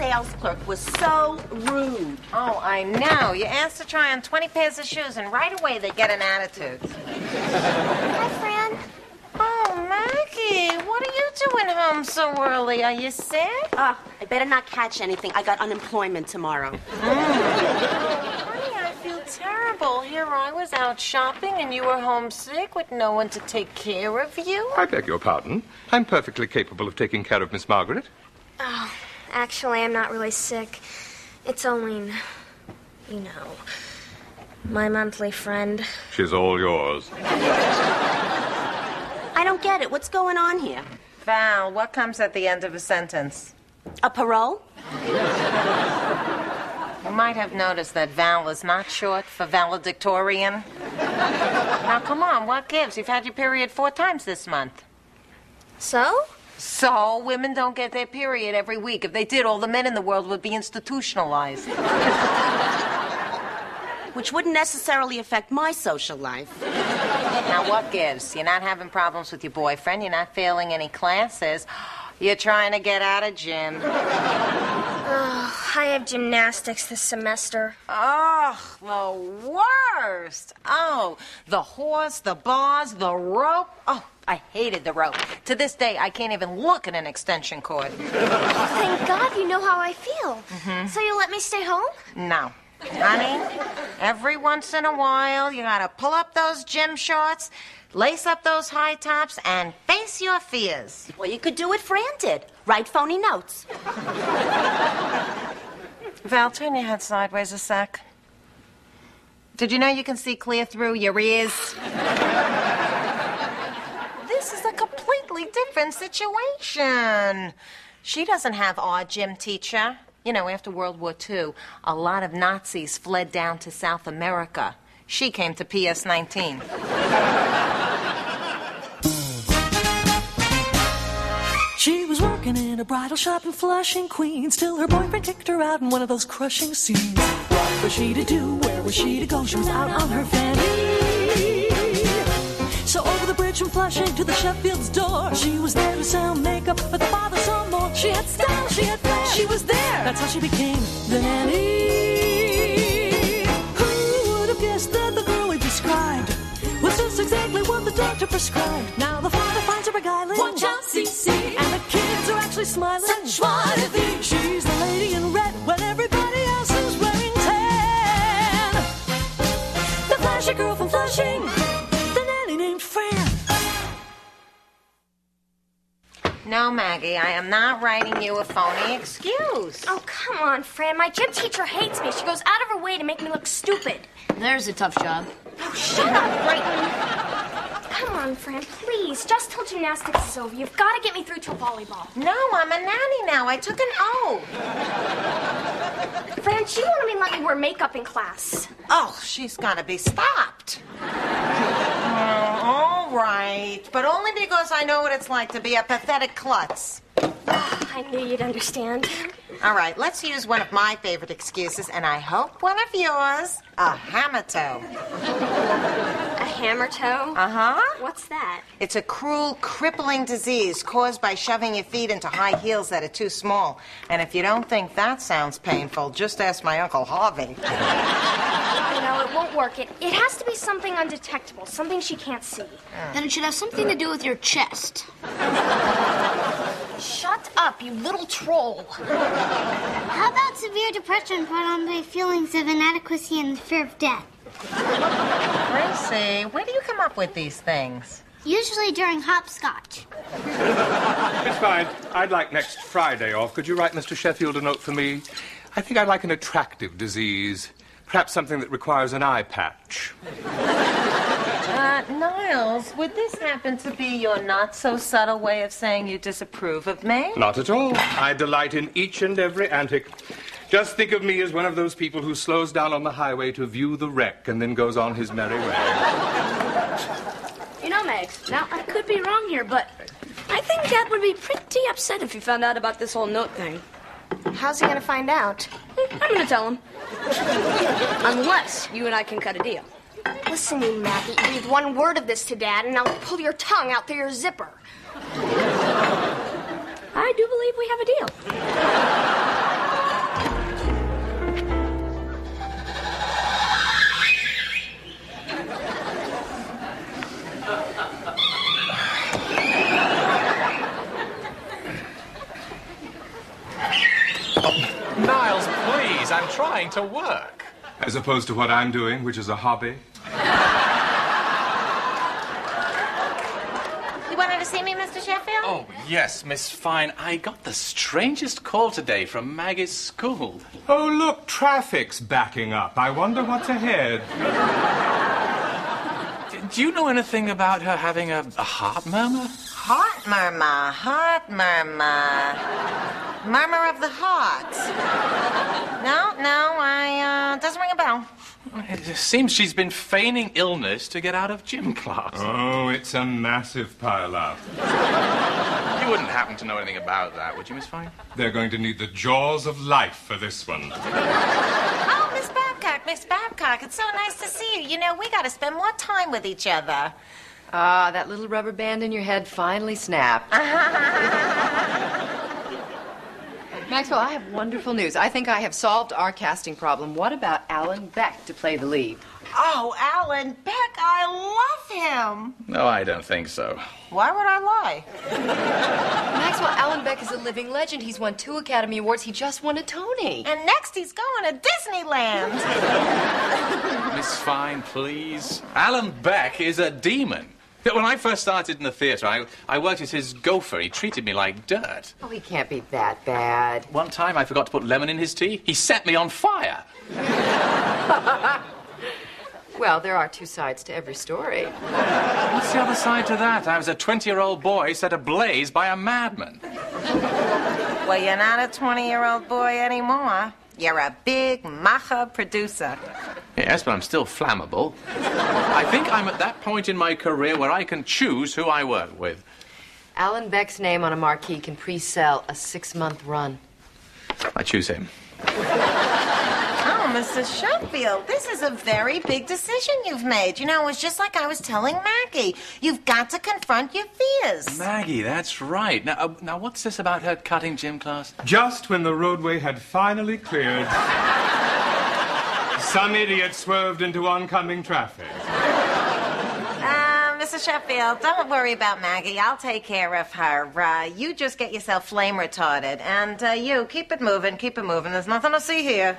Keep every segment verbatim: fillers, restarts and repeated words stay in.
sales clerk was so rude. Oh, I know. You asked to try on twenty pairs of shoes, and right away they get an attitude. Hi, Fran. Oh, Maggie, what are you doing home so early? Are you sick? Oh, I better not catch anything. I got unemployment tomorrow. Honey, I feel terrible. Here I was out shopping, and you were homesick with no one to take care of you. I beg your pardon. I'm perfectly capable of taking care of Miss Margaret. Oh, actually, I'm not really sick. It's only, you know, my monthly friend. She's all yours. I don't get it. What's going on here? Val, what comes at the end of a sentence? A parole? You might have noticed that Val is not short for valedictorian. Now, come on, what gives? You've had your period four times this month. So? So, women don't get their period every week. If they did, all the men in the world would be institutionalized. Which wouldn't necessarily affect my social life. Now, what gives? You're not having problems with your boyfriend. You're not failing any classes. You're trying to get out of gym. Oh, I have gymnastics this semester. Oh, the worst. Oh, the horse, the bars, the rope. Oh, I hated the rope. To this day, I can't even look at an extension cord. Oh, thank God you know how I feel. Mm-hmm. So you'll let me stay home? No. Honey, every once in a while, you gotta pull up those gym shorts, lace up those high tops, and face your fears. Well, you could do what Fran did. Write phony notes. Val, turn your head sideways a sec. Did you know you can see clear through your ears? This is a completely different situation. She doesn't have our gym teacher. You know, after World War Two, a lot of Nazis fled down to South America. She came to P S nineteen. She was working in a bridal shop in Flushing, Queens, till her boyfriend kicked her out in one of those crushing scenes. What was she to do? Where was she to go? She was out on her fanny. So over the bridge from Flushing to the Sheffield's door, she was there to sell makeup, but the father saw more. She had style, she had flair, she was there. That's how she became the nanny. Who would have guessed that the girl we described was just exactly what the doctor prescribed? Now the father finds her beguiling. Watch out, C C. And the kids are actually smiling. Such joie de vivre. She's the lady in red when everybody else is wearing tan. The flashy girl from Flushing. No, Maggie, I am not writing you a phony excuse. Oh, come on, Fran. My gym teacher hates me. She goes out of her way to make me look stupid. There's a tough job. Oh, shut up, Brayton. Come on, Fran, please. Just till gymnastics is over. You've got to get me through till volleyball. No, I'm a nanny now. I took an oath. Fran, she won't even let me wear makeup in class. Oh, she's got to be stopped. Oh, all right, but only because I know what it's like to be a pathetic klutz. I knew you'd understand. All right, let's use one of my favorite excuses, and I hope one of yours, a hammer toe. A hammer toe? Uh-huh. What's that? It's a cruel, crippling disease caused by shoving your feet into high heels that are too small. And if you don't think that sounds painful, just ask my Uncle Harvey. No, it won't work. It, it has to be something undetectable, something she can't see. Mm. Then it should have something to do with your chest. Shut up, you little troll. How about severe depression brought on by feelings of inadequacy and the fear of death? Gracie, where do you come up with these things? Usually during hopscotch. It's fine. I'd like next Friday off. Could you write Mister Sheffield a note for me? I think I'd like an attractive disease. Perhaps something that requires an eye patch. Uh, Niles, would this happen to be your not-so-subtle way of saying you disapprove of me? Not at all. I delight in each and every antic. Just think of me as one of those people who slows down on the highway to view the wreck and then goes on his merry way. You know, Megs, now I could be wrong here, but I think Dad would be pretty upset if he found out about this whole note thing. How's he gonna find out? I'm gonna tell him. Unless you and I can cut a deal. Listen, you Maggie, breathe one word of this to Dad, and I'll pull your tongue out through your zipper. I do believe we have a deal. trying to work. As opposed to what I'm doing, which is a hobby. You wanted to see me, Mister Sheffield? Oh, yes, Miss Fine. I got the strangest call today from Maggie's school. Oh, look, traffic's backing up. I wonder what's ahead. Do you know anything about her having a, a heart murmur? Heart murmur, heart murmur. Murmur of the heart. No, no, I, uh, doesn't ring a bell. It seems she's been feigning illness to get out of gym class. Oh, it's a massive pile-up. You wouldn't happen to know anything about that, would you, Miss Fine? They're going to need the jaws of life for this one. Oh, Miss Babcock, Miss Babcock, it's so nice to see you. You know, we got to spend more time with each other. Ah, that little rubber band in your head finally snapped. Maxwell, I have wonderful news. I think I have solved our casting problem. What about Alan Beck to play the lead? Oh, Alan Beck, I love him. No, I don't think so. Why would I lie? Maxwell, Alan Beck is a living legend. He's won two Academy Awards. He just won a Tony. And next he's going to Disneyland. Miss Fine, please. Alan Beck is a demon. When I first started in the theatre, I, I worked as his gopher. He treated me like dirt. Oh, he can't be that bad. One time I forgot to put lemon in his tea. He set me on fire. Well, there are two sides to every story. What's the other side to that? I was a twenty-year-old boy set ablaze by a madman. Well, you're not a twenty-year-old boy anymore. You're a big macha producer. Yes, but I'm still flammable. I think I'm at that point in my career where I can choose who I work with. Alan Beck's name on a marquee can pre-sell a six-month run. I choose him. Oh, Mister Sheffield, this is a very big decision you've made. You know, it's just like I was telling Maggie. You've got to confront your fears. Maggie, that's right. Now, uh, now what's this about her cutting gym class? Just when the roadway had finally cleared, some idiot swerved into oncoming traffic. Uh, Mister Sheffield, don't worry about Maggie. I'll take care of her. Uh, you just get yourself flame retarded. And uh, you, keep it moving, keep it moving. There's nothing to see here.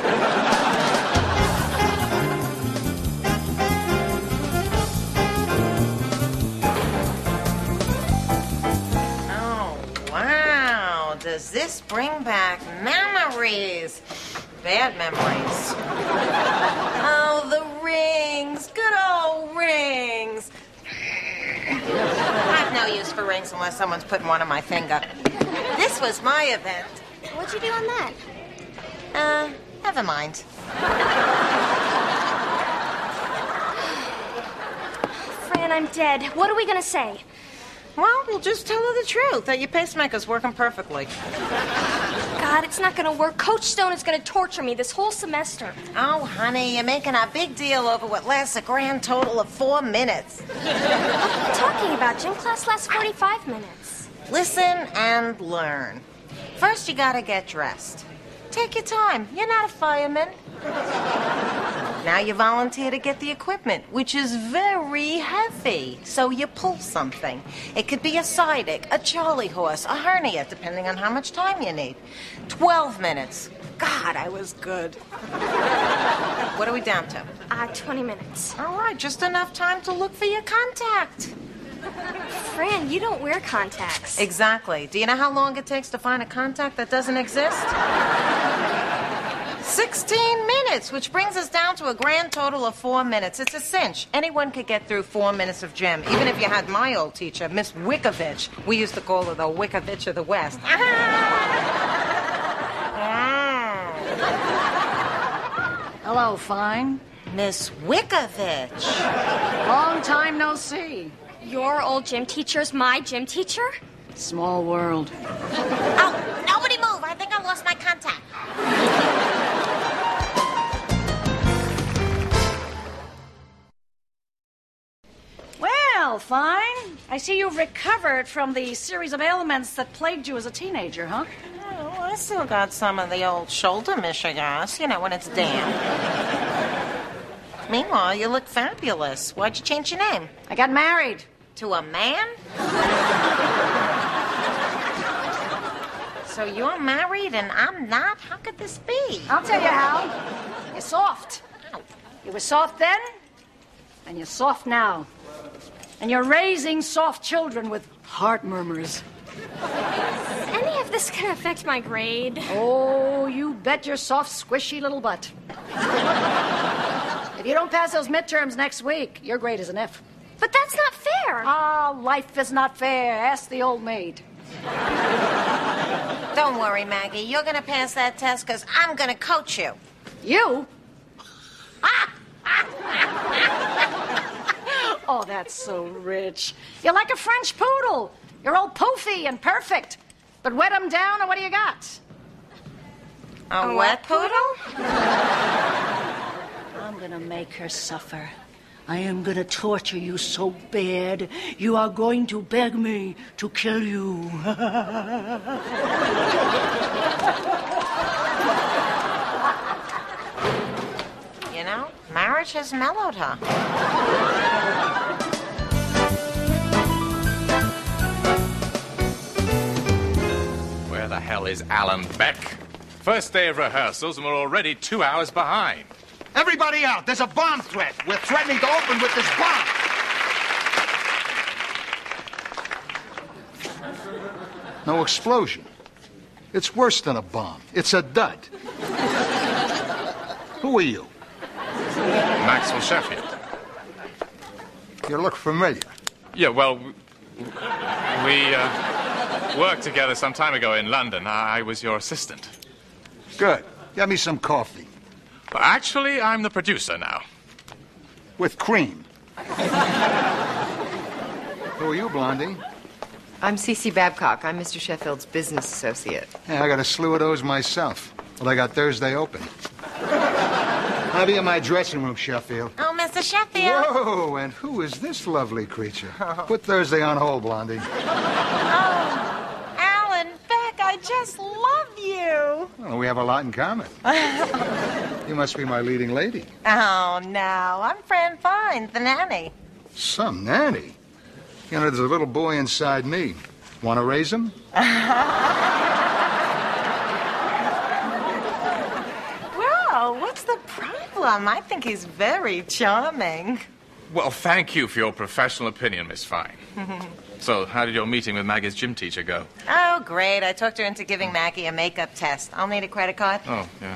Oh, wow. Does this bring back memories? Bad memories. Oh, the rings. Good old rings. I have no use for rings unless someone's putting one on my finger. This was my event. What'd you do on that? Uh, never mind. Fran, I'm dead. What are we gonna say? Well, we'll just tell her the truth, that your pacemaker's working perfectly. God, it's not gonna work. Coach Stone is gonna torture me this whole semester. Oh, honey, you're making a big deal over what lasts a grand total of four minutes. What are you talking about? Gym class lasts forty-five minutes. Listen and learn. First, you gotta get dressed. Take your time. You're not a fireman. Now you volunteer to get the equipment, which is very heavy. So you pull something. It could be a Sidic, a Charlie horse, a hernia, depending on how much time you need. Twelve minutes. God, I was good. What are we down to? Uh, twenty minutes. All right, just enough time to look for your contact. Fran, you don't wear contacts. Exactly. Do you know how long it takes to find a contact that doesn't exist? Sixteen minutes, which brings us down to a grand total of four minutes. It's a cinch. Anyone could get through four minutes of gym, even if you had my old teacher, Miss Wickovich. We used to call her the Wickovich of the West. Hello, Fine. Miss Wickovich. Long time no see. Your old gym teacher's my gym teacher? Small world. Oh, nobody move. I think I lost my contact. Well, Fine. I see you've recovered from the series of ailments that plagued you as a teenager, huh? Oh, I still got some of the old shoulder mishigas, you know, when it's damp. Meanwhile, you look fabulous. Why'd you change your name? I got married. To a man? So So you're married and I'm not? How could this be? I'll tell you how. You're soft. You were soft then, and you're soft now. And you're raising soft children with heart murmurs. Is any of this gonna affect my grade? Oh, you bet your soft, squishy little butt. If you don't pass those midterms next week, your grade is an F. But that's not fair. Ah, life is not fair. Ask the old maid. Don't worry, Maggie. You're going to pass that test because I'm going to coach you. You? Oh, that's so rich. You're like a French poodle. You're all poofy and perfect. But wet 'em down, and what do you got? A, a wet poodle? I'm going to make her suffer. I am going to torture you so bad, you are going to beg me to kill you. You know, marriage has mellowed her. Where the hell is Alan Beck? First day of rehearsals and we're already two hours behind. Everybody out. There's a bomb threat. We're threatening to open with this bomb. No explosion. It's worse than a bomb. It's a dud. Who are you? Maxwell Sheffield. You look familiar. Yeah, well, we uh, worked together some time ago in London. I was your assistant. Good. Get me some coffee. Well, actually, I'm the producer now. With cream. Who are you, Blondie? I'm Cece Babcock. I'm Mister Sheffield's business associate. Yeah, I got a slew of those myself. Well, I got Thursday open. I'll be in my dressing room, Sheffield. Oh, Mister Sheffield. Whoa, and who is this lovely creature? Put Thursday on hold, Blondie. Oh, Alan Beck, I just love you. Well, we have a lot in common. You must be my leading lady. Oh, no. I'm Fran Fine, the nanny. Some nanny? You know, there's a little boy inside me. Want to raise him? Well, what's the problem? I think he's very charming. Well, thank you for your professional opinion, Miss Fine. So, how did your meeting with Maggie's gym teacher go? Oh, great. I talked her into giving Maggie a makeup test. I'll need a credit card. Oh, yeah.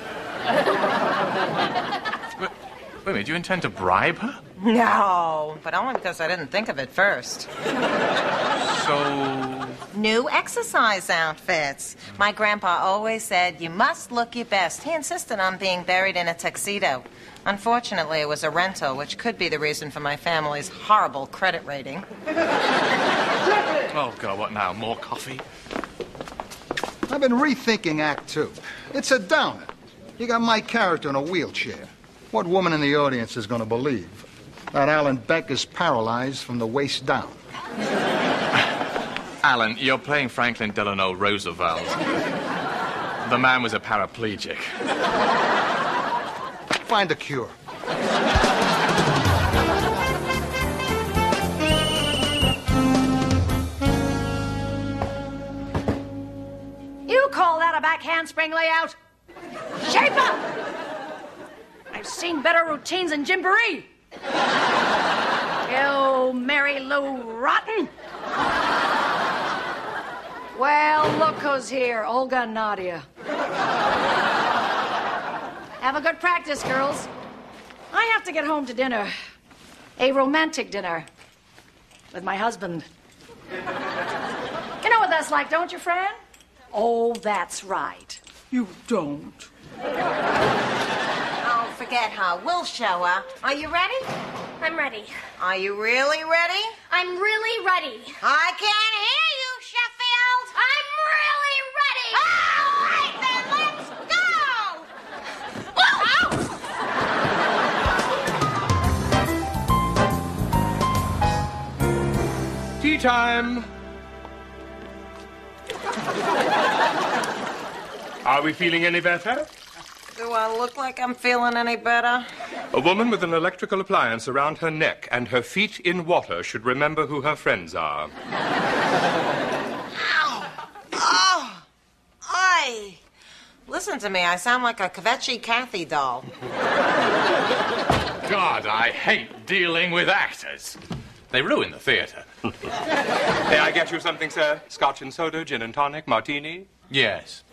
wait, wait a minute, do you intend to bribe her? No, but only because I didn't think of it first. So... New exercise outfits. My grandpa always said, you must look your best. He insisted on being buried in a tuxedo. Unfortunately, it was a rental, which could be the reason for my family's horrible credit rating. Oh, God, what now? More coffee? I've been rethinking Act Two. It's a downer. You got my character in a wheelchair. What woman in the audience is going to believe that Alan Beck is paralyzed from the waist down? Alan, you're playing Franklin Delano Roosevelt. The man was a paraplegic. Find a cure. You call that a back handspring layout? Shape up! I've seen better routines than Gymboree. You Mary Lou Rotten. Well, look who's here, Olga and Nadia. Have a good practice, girls. I have to get home to dinner. A romantic dinner. With my husband. You know what that's like, don't you, Fran? Oh, that's right. You don't. Oh, forget her. We'll show her. Are you ready? I'm ready. Are you really ready? I'm really ready. I can't hear you, Sheffield. I'm really ready. All right, then, let's go. Tea time. Are we feeling any better? Do I look like I'm feeling any better? A woman with an electrical appliance around her neck and her feet in water should remember who her friends are. Ow! Oh! Listen to me. I sound like a Kvetchy Cathy doll. God, I hate dealing with actors. They ruin the theatre. May I get you something, sir? Scotch and soda, gin and tonic, martini? Yes.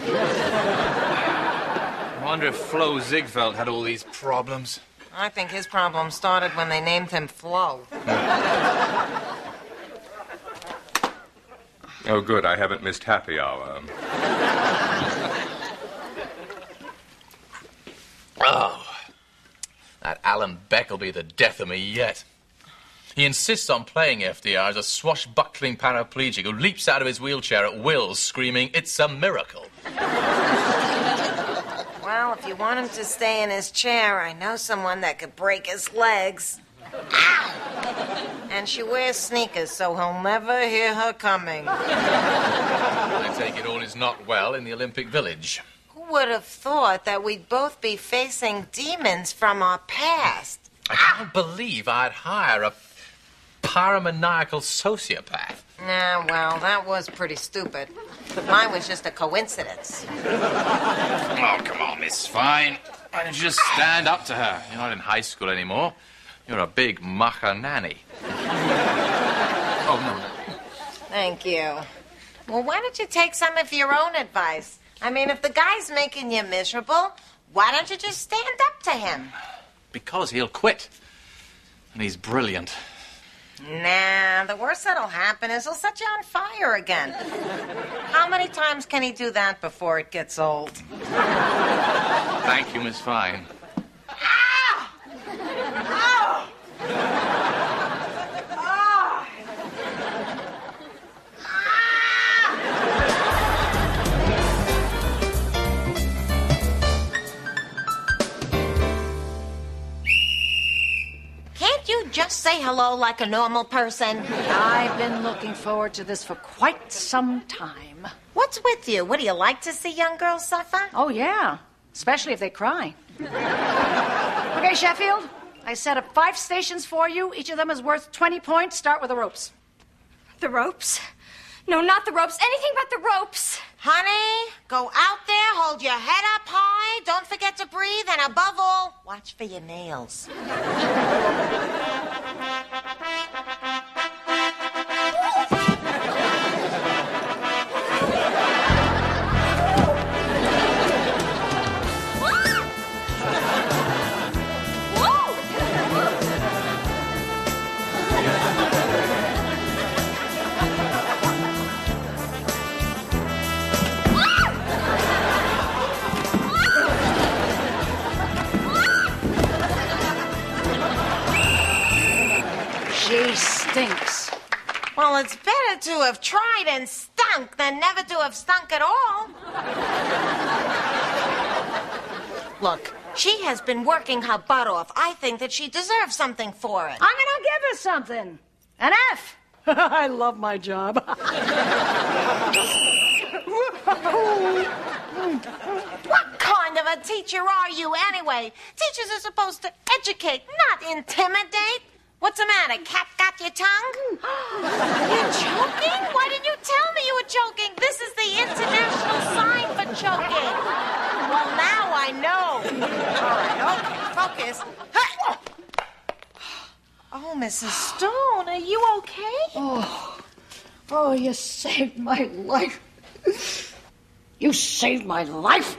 I wonder if Flo Ziegfeld had all these problems. I think his problem started when they named him Flo. Oh, good. I haven't missed happy hour. Oh, that Alan Beck will be the death of me yet. He insists on playing F D R as a swashbuckling paraplegic who leaps out of his wheelchair at will, screaming, "It's a miracle." Well, if you want him to stay in his chair, I know someone that could break his legs. And she wears sneakers, so he'll never hear her coming. I take it all is not well in the Olympic Village. Who would have thought that we'd both be facing demons from our past? I can't believe I'd hire a paramaniacal sociopath. Nah, well, that was pretty stupid. Mine was just a coincidence. Oh, come on, Miss Fine. Why don't you just stand up to her? You're not in high school anymore. You're a big macha nanny. Oh, no. Thank you. Well, why don't you take some of your own advice? I mean, if the guy's making you miserable, why don't you just stand up to him? Because he'll quit. And he's brilliant. Nah, the worst that'll happen is he'll set you on fire again. How many times can he do that before it gets old? Thank you, Miss Fine. Ah! Oh! Oh! Can't you just say hello like a normal person? I've been looking forward to this for quite some time. What's with you? What, do you like to see young girls suffer? Oh, yeah. Especially if they cry. Okay, Sheffield, I set up five stations for you. Each of them is worth twenty points. Start with the ropes. The ropes? No, not the ropes. Anything but the ropes. Honey, go out there, hold your head up high, don't forget to breathe, and above all, watch for your nails. She stinks. Well, it's better to have tried and stunk than never to have stunk at all. Look, she has been working her butt off. I think that she deserves something for it. I'm gonna give her something. An F. I love my job. What kind of a teacher are you anyway? Teachers are supposed to educate, not intimidate. What's the matter? Cat got your tongue? You're choking? Why didn't you tell me you were choking? This is the international sign for choking. Well, now I know. All right, okay, focus. Oh, Missus Stone, are you okay? Oh, oh, you saved my life. You saved my life.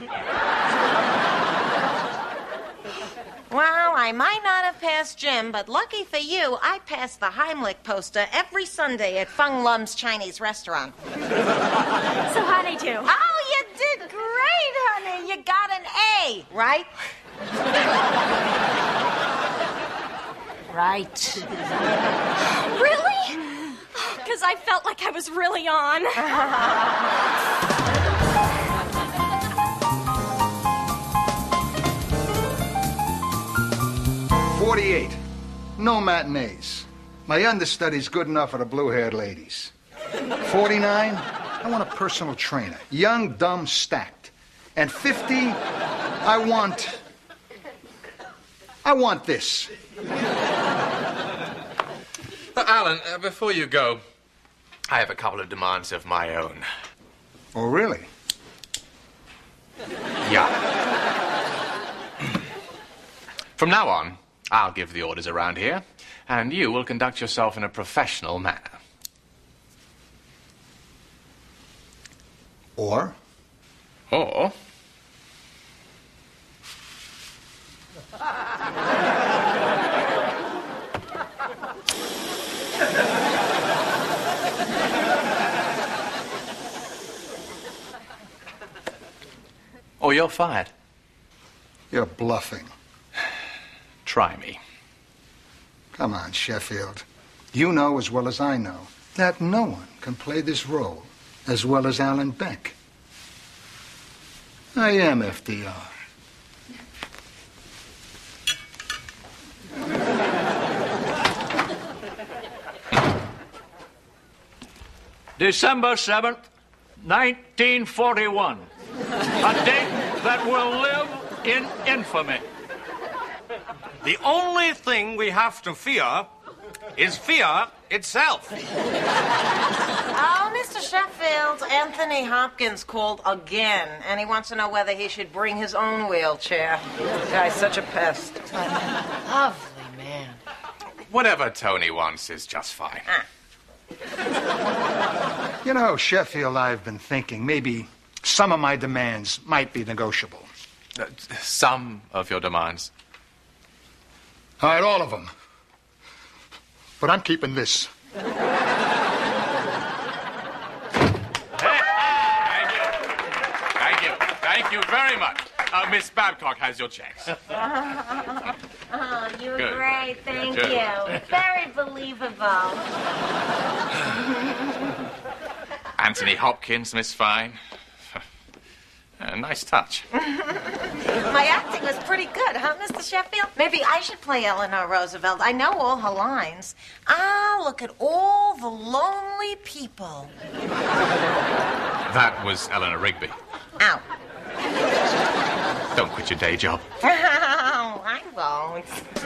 Well, I might not have passed gym, but lucky for you, I passed the Heimlich poster every Sunday at Fung Lum's Chinese restaurant. So how'd I do? Oh, you did great, honey. You got an A, right? Right. Really? Because I felt like I was really on. forty-eight. No matinees. My understudy's good enough for the blue-haired ladies. forty-nine. I want a personal trainer. Young, dumb, stacked. And fifty, I want... I want this. Uh, Alan, uh, before you go, I have a couple of demands of my own. Oh, really? Yeah. From now on, I'll give the orders around here, and you will conduct yourself in a professional manner. Or? Or... or you're fired. You're bluffing. Try me. Come on, Sheffield. You know as well as I know that no one can play this role as well as Alan Beck. I am F D R. December seventh, nineteen forty-one. A date that will live in infamy. The only thing we have to fear is fear itself. Oh, Mister Sheffield, Anthony Hopkins called again, and he wants to know whether he should bring his own wheelchair. This guy's such a pest. Lovely man. Whatever Tony wants is just fine. Ah. You know, Sheffield, I've been thinking maybe some of my demands might be negotiable. Uh, some of your demands. All right, all of them. But I'm keeping this. Thank you. Thank you. Thank you very much. Uh, Miss Babcock has your checks. Oh, you're Good. great. Thank Good. you. Very believable. Anthony Hopkins, Miss Fine. A nice touch. My acting was pretty good, huh, Mister Sheffield? Maybe I should play Eleanor Roosevelt. I know all her lines. Ah, look at all the lonely people. That was Eleanor Rigby. Ow. Don't quit your day job. Oh, I won't.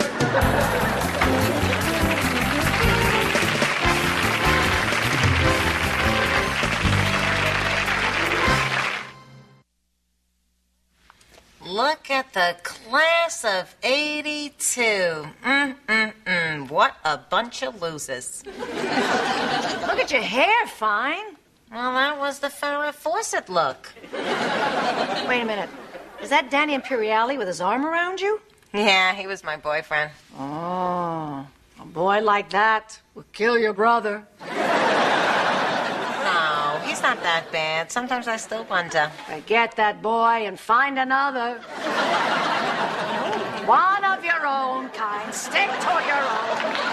Look at the class of eighty-two. Mm-mm-mm. What a bunch of losers. Look at your hair, Fine. Well, that was the Farrah Fawcett look. Wait a minute. Is that Danny Imperiali with his arm around you? Yeah, he was my boyfriend. Oh, a boy like that will kill your brother. No, he's not that bad. Sometimes I still wonder. Forget that boy and find another. One of your own kind. Stick to your own.